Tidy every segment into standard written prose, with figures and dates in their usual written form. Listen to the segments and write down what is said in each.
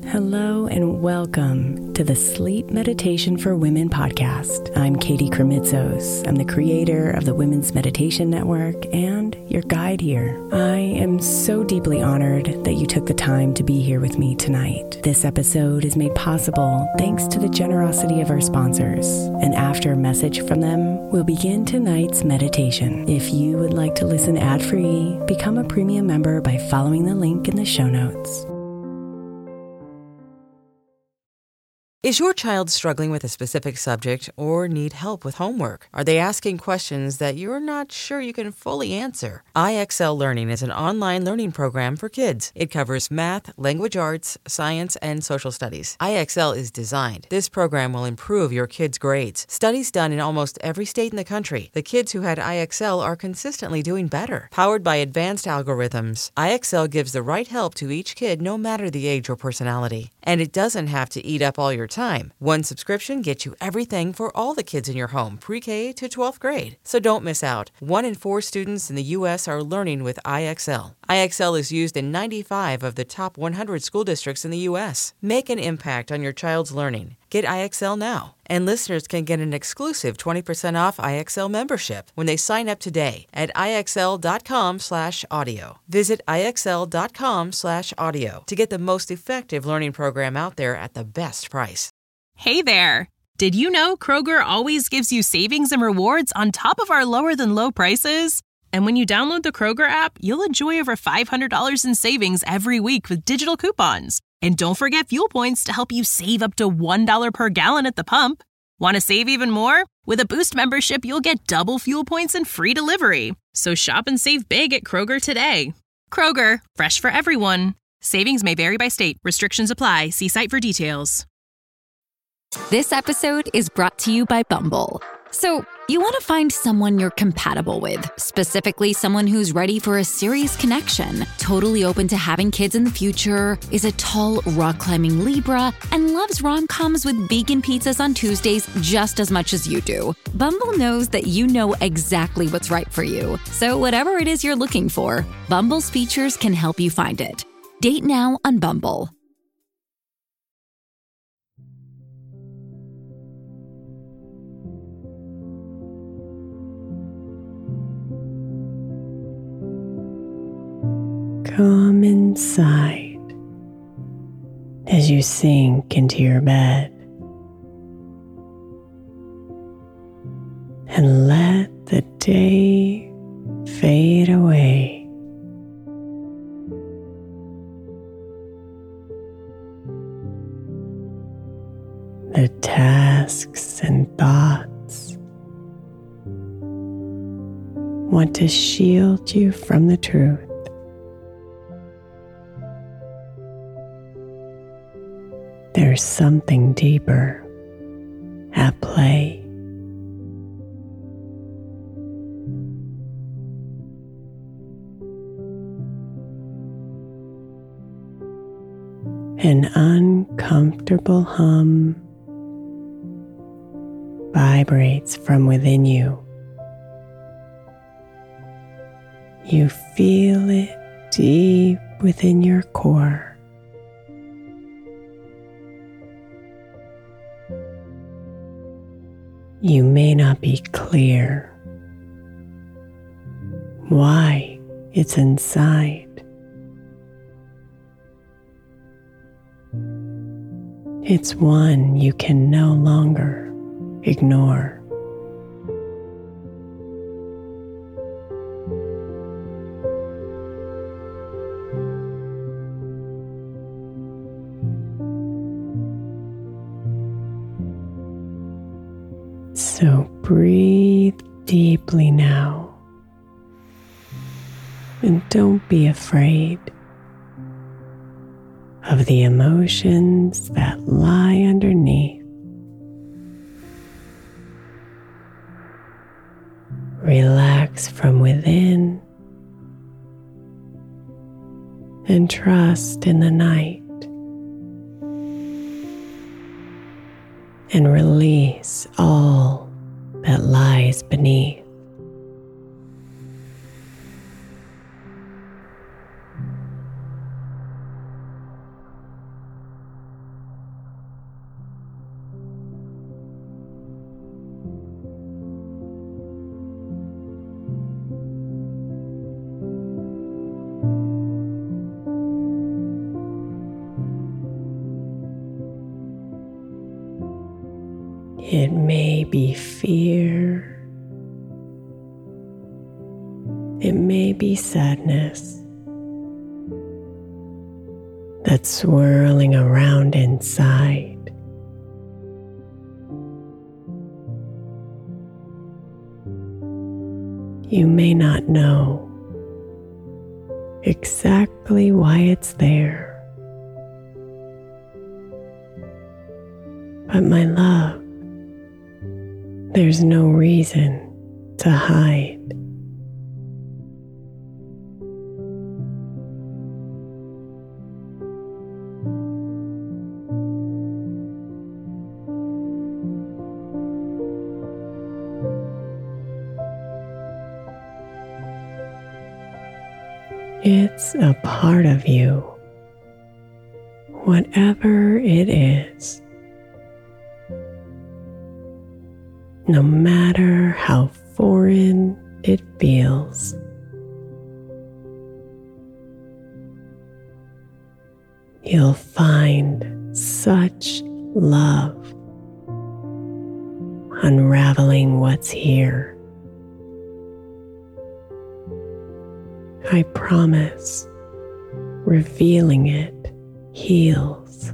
Hello and welcome to the Sleep Meditation for Women podcast. I'm Katie Kremitzos. I'm the creator of the Women's Meditation Network and your guide here. I am so deeply honored that you took the time to be here with me tonight. This episode is made possible thanks to the generosity of our sponsors. And after a message from them, we'll begin tonight's meditation. If you would like to listen ad-free, become a premium member by following the link in the show notes. Is your child struggling with a specific subject or need help with homework? Are they asking questions that you're not sure you can fully answer? IXL Learning is an online learning program for kids. It covers math, language arts, science, and social studies. IXL is designed. This program will improve your kids' grades. Studies done in almost every state in the country. The kids who had IXL are consistently doing better. Powered by advanced algorithms, IXL gives the right help to each kid no matter the age or personality. And it doesn't have to eat up all your time. One subscription gets you everything for all the kids in your home, pre-K to 12th grade. So don't miss out. 1 in 4 students in the U.S. are learning with IXL. IXL is used in 95 of the top 100 school districts in the U.S. Make an impact on your child's learning. Get IXL now. And listeners can get an exclusive 20% off IXL membership when they sign up today at IXL.com/audio. Visit IXL.com/audio to get the most effective learning program out there at the best price. Hey there! Did you know Kroger always gives you savings and rewards on top of our lower than low prices? And when you download the Kroger app, you'll enjoy over $500 in savings every week with digital coupons. And don't forget fuel points to help you save up to $1 per gallon at the pump. Want to save even more? With a Boost membership, you'll get double fuel points and free delivery. So shop and save big at Kroger today. Kroger, fresh for everyone. Savings may vary by state. Restrictions apply. See site for details. This episode is brought to you by Bumble. So, you want to find someone you're compatible with, specifically someone who's ready for a serious connection, totally open to having kids in the future, is a tall, rock-climbing Libra, and loves rom-coms with vegan pizzas on Tuesdays just as much as you do. Bumble knows that you know exactly what's right for you. So whatever it is you're looking for, Bumble's features can help you find it. Date now on Bumble. Come inside as you sink into your bed and let the day fade away. The tasks and thoughts want to shield you from the truth. There's something deeper at play. An uncomfortable hum vibrates from within you. You feel it deep within your core. You may not be clear why it's inside. It's one you can no longer ignore. So breathe deeply now, and don't be afraid of the emotions that lie underneath. Relax from within and trust in the night. And release all that lies beneath. It may be fear. It may be sadness that's swirling around inside. You may not know exactly why it's there. But my love, there's no reason to hide. It's a part of you, whatever it is. No matter how foreign it feels. You'll find such love unraveling what's here. I promise, revealing it heals.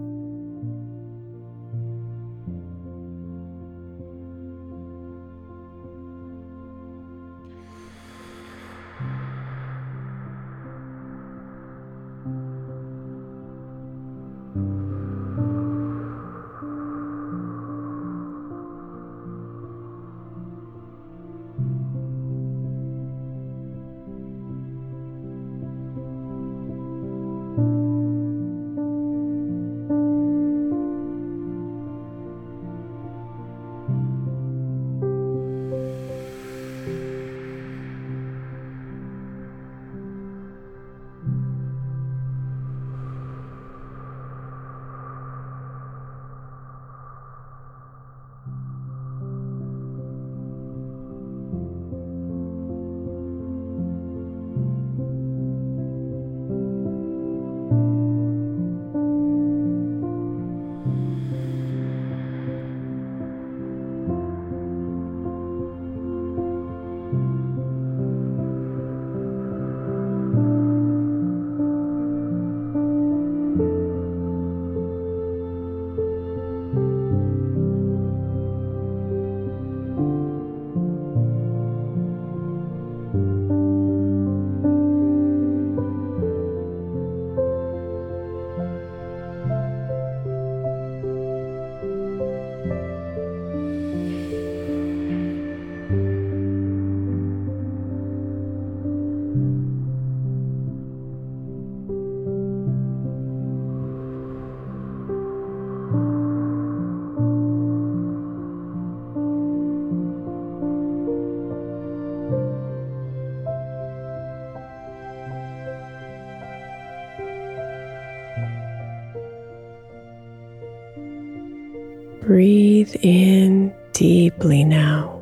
Breathe in deeply now.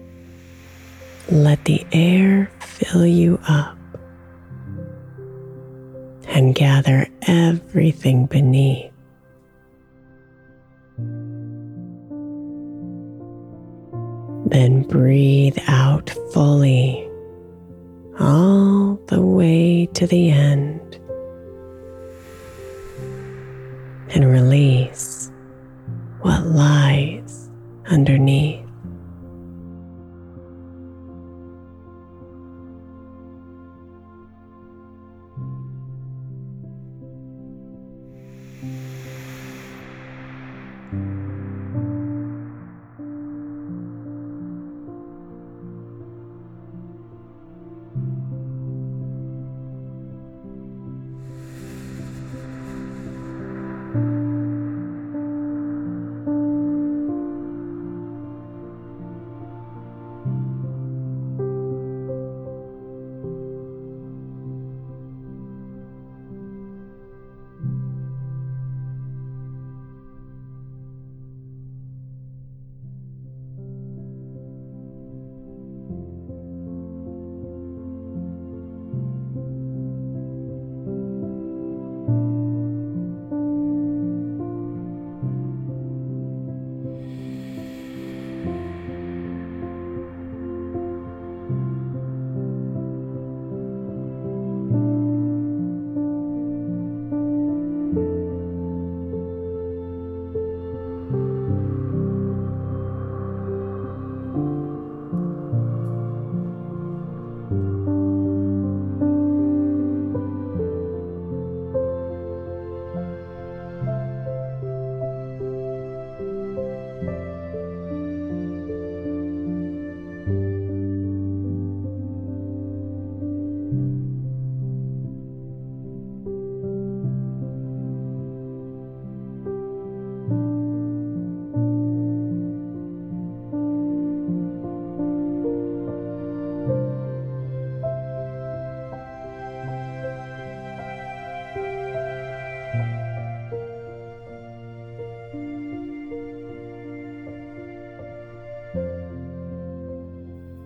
Let the air fill you up and gather everything beneath. Then breathe out fully, all the way to the end, and release what lies underneath.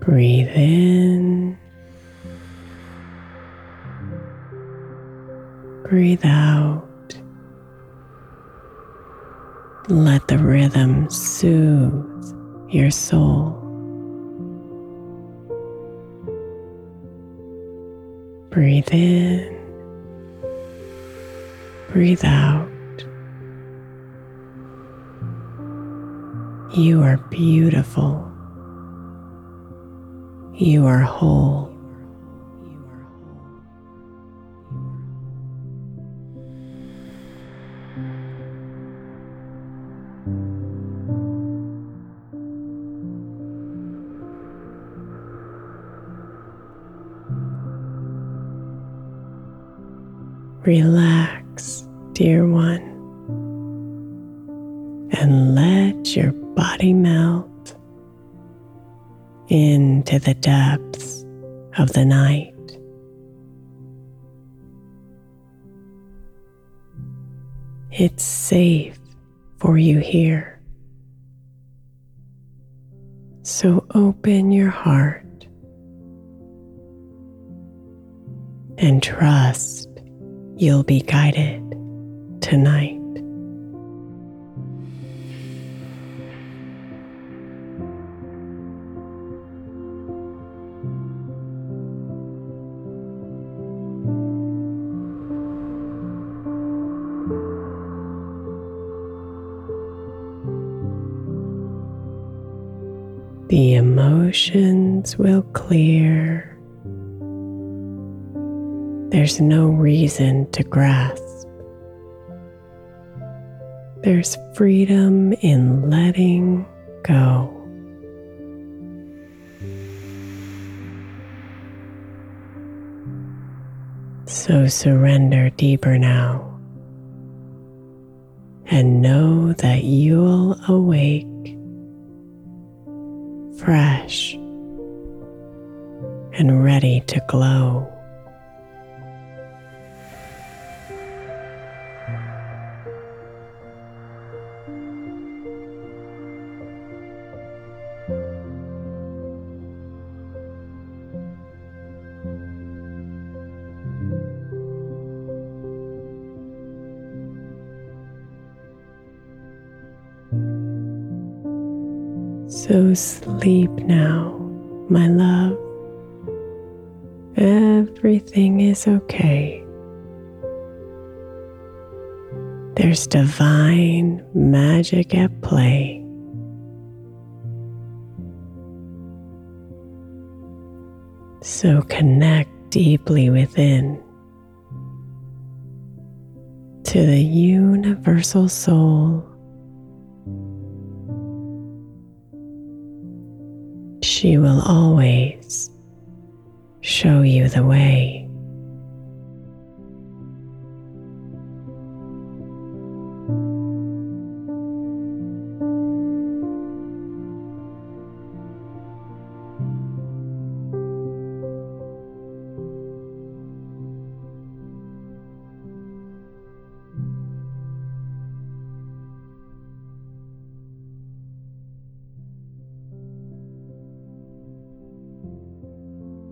Breathe in. Breathe out. Let the rhythm soothe your soul. Breathe in. Breathe out. You are beautiful. You are whole. Relax, dear one, and let your body melt into the depths of the night. It's safe for you here. So open your heart and trust you'll be guided tonight. The emotions will clear. There's no reason to grasp. There's freedom in letting go. So surrender deeper now and know that you'll awake fresh and ready to glow. So sleep now, my love. Everything is okay. There's divine magic at play. So connect deeply within to the universal soul. She will always show you the way.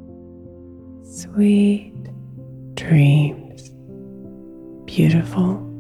Sweet dreams, beautiful.